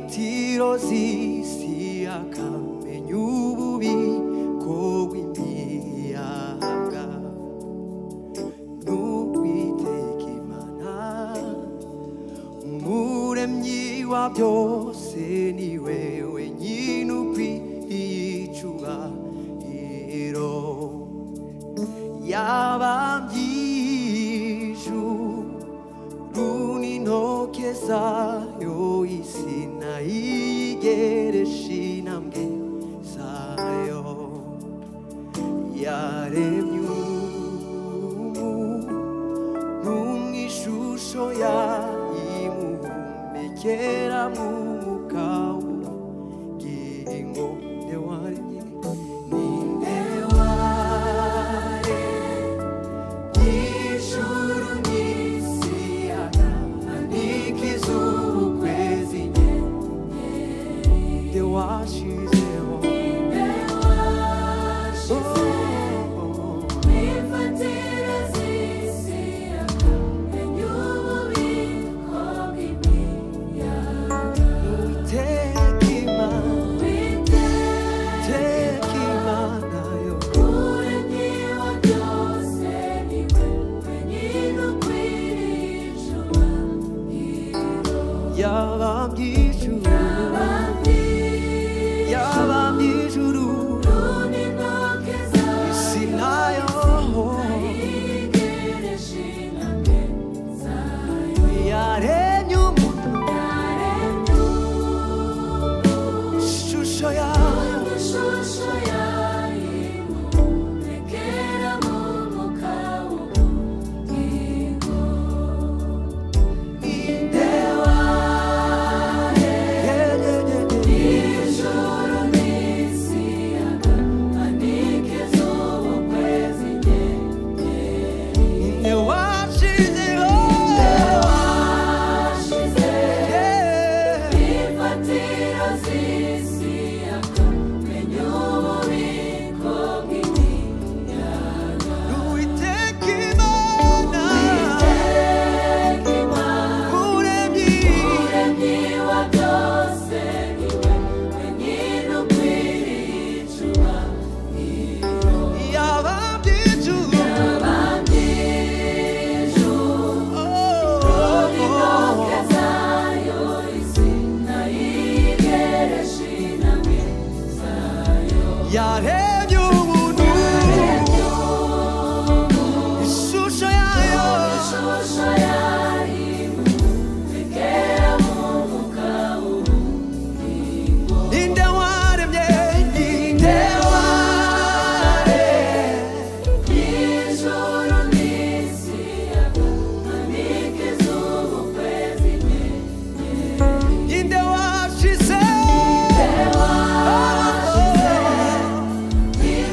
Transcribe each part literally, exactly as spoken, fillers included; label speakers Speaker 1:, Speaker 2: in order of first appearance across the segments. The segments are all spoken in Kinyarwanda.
Speaker 1: n'inzitiro z'isi akamenya ububiko bw'imiyaga. N'Uwiteka Imana umuremyi wa byose niwe wenyine ukwiye icubahiro. Yabambye ijuru n'intoke zayo, isi nayigeresha intambwe zayo. Yaremye umuntu mw'ishusho yayimuhumekera mu mwuka w'ubugingo. Nde waremye ninde waremye ijuru n'isi akamanika izuba ukwezi inyenyeri. Nde washizeho
Speaker 2: imfatiro z'isi akamenya ububiko bw'imiyaga.
Speaker 1: Uwiteka Imana, Uwiteka Imana yo
Speaker 2: Umuremyi wa byose niwe wenyine ukwiriye icubahiro.
Speaker 1: yabambye ijuru,
Speaker 2: Yabambye
Speaker 1: yabambye ijuru
Speaker 2: n'intoke zayo,
Speaker 1: isi nayo.
Speaker 2: nayigeresha intambwe zayo.
Speaker 1: Yaremye umuntu
Speaker 2: Yaremye
Speaker 1: ishusho yayo,
Speaker 2: ishusho yayimuhumekera mu mwuka w'ubugingo.
Speaker 1: ninde waremye
Speaker 2: Ijuru n'isi akamanika izuba ukwezi inyenyeri.
Speaker 1: ninde washizeho
Speaker 2: Washize imfatiro z'isi akamenya ububiko bw'imiyaga.
Speaker 1: Uwiteka Imana
Speaker 2: Uwiteka Imana
Speaker 1: umuremyi
Speaker 2: umuremyi wa byose niwe wenyine ukwiriye icubahiro.
Speaker 1: yabambye ijuru.
Speaker 2: Yabambye ijuru n'intoke zayo, isi nayigeresha intambwe zayo.
Speaker 1: Yaremye umuntu ishusho yayo,
Speaker 2: Ishusho yayimuhumekera mu mwuka w'ubugingo.
Speaker 1: ninde waremye ninde waremye
Speaker 2: Ijuru n'isi akamanika izuba ukwezi inyenyeri.
Speaker 1: ninde washize
Speaker 2: Washize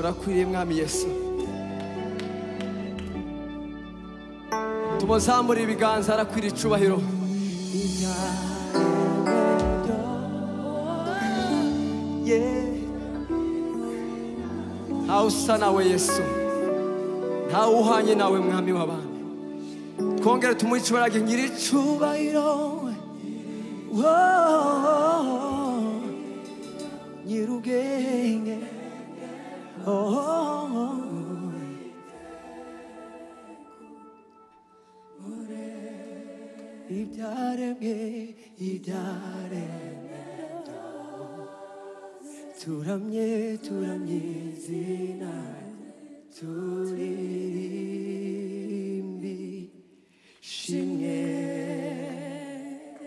Speaker 1: urakwiriye mwami Yesu. tumuzamure ibiganza, arakwiriye icubahiro. ntawe usa nawe Yesu, ntawe uhanye nawe mwami w'abami. twongere tumuhe icubahiro, nyiri icubahiro, nyirubwenge, ibyaremwe ibyaremwe turamye turamye izina, turirimbi shimwe.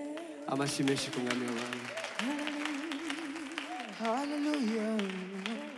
Speaker 1: amashyi menshi ku mwami w'abami. Hallelujah.